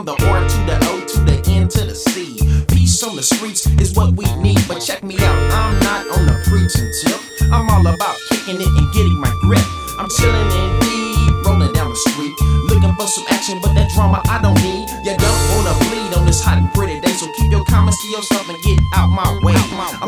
From the R to the O to the N to the C. Peace on the streets is what we need. But check me out, I'm not on the preaching tip. I'm all about kicking it and getting my grip. I'm chilling in deep, rolling down the street, looking for some action, but that drama I don't need. You don't wanna bleed on this hot and pretty day, so keep your comments to yourself and get